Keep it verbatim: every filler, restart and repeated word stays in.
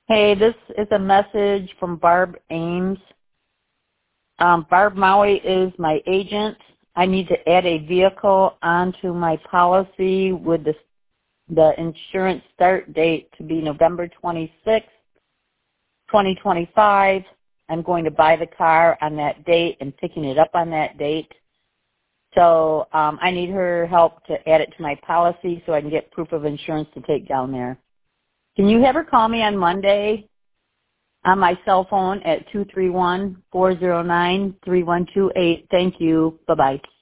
Hey, this is a message from Barb Ames. Um, Barb Maui is my agent. I need to add a vehicle onto my policy with the, the insurance start date to be November twenty-sixth, twenty twenty-five. I'm going to buy the car on that date and picking it up on that date. So um, I need her help to add it to my policy so I can get proof of insurance to take down there. Can you have her call me on Monday on my cell phone at two three one, four zero nine, three one two eight? Thank you. Bye-bye.